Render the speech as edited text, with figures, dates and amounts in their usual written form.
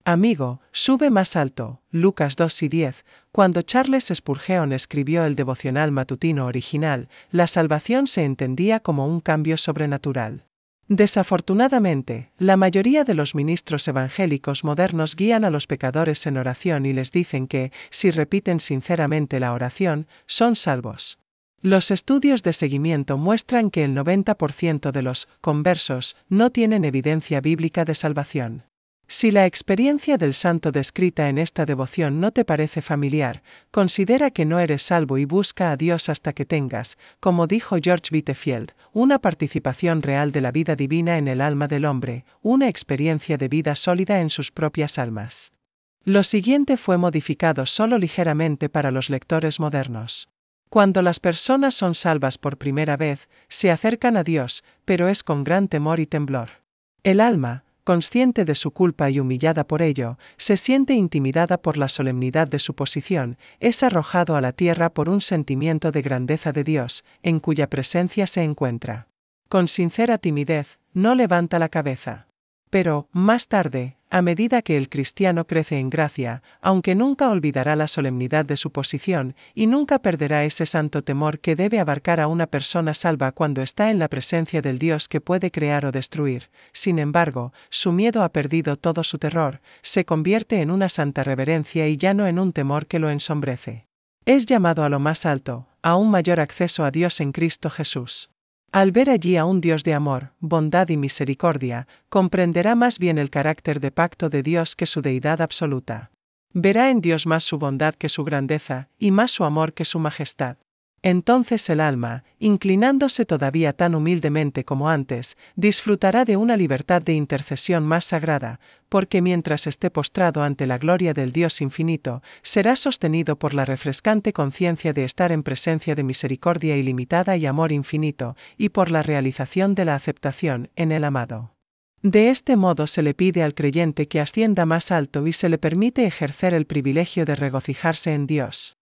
Amigo, sube más alto. Lucas 2:10. Cuando Charles Spurgeon escribió el devocional matutino original, la salvación se entendía como un cambio sobrenatural. Desafortunadamente, la mayoría de los ministros evangélicos modernos guían a los pecadores en oración y les dicen que, si repiten sinceramente la oración, son salvos. Los estudios de seguimiento muestran que el 90% de los conversos no tienen evidencia bíblica de salvación. Si la experiencia del santo descrita en esta devoción no te parece familiar, considera que no eres salvo y busca a Dios hasta que tengas, como dijo George Whitefield, una participación real de la vida divina en el alma del hombre, una experiencia de vida sólida en sus propias almas. Lo siguiente fue modificado solo ligeramente para los lectores modernos. Cuando las personas son salvas por primera vez, se acercan a Dios, pero es con gran temor y temblor. El alma, consciente de su culpa y humillada por ello, se siente intimidada por la solemnidad de su posición, es arrojado a la tierra por un sentimiento de grandeza de Dios, en cuya presencia se encuentra. Con sincera timidez, no levanta la cabeza. Pero, más tarde, a medida que el cristiano crece en gracia, aunque nunca olvidará la solemnidad de su posición, y nunca perderá ese santo temor que debe abarcar a una persona salva cuando está en la presencia del Dios que puede crear o destruir, sin embargo, su miedo ha perdido todo su terror, se convierte en una santa reverencia y ya no en un temor que lo ensombrece. Es llamado a lo más alto, a un mayor acceso a Dios en Cristo Jesús. Al ver allí a un Dios de amor, bondad y misericordia, comprenderá más bien el carácter de pacto de Dios que su deidad absoluta. Verá en Dios más su bondad que su grandeza, y más su amor que su majestad. Entonces el alma, inclinándose todavía tan humildemente como antes, disfrutará de una libertad de intercesión más sagrada, porque mientras esté postrado ante la gloria del Dios infinito, será sostenido por la refrescante conciencia de estar en presencia de misericordia ilimitada y amor infinito, y por la realización de la aceptación en el amado. De este modo se le pide al creyente que ascienda más alto y se le permite ejercer el privilegio de regocijarse en Dios.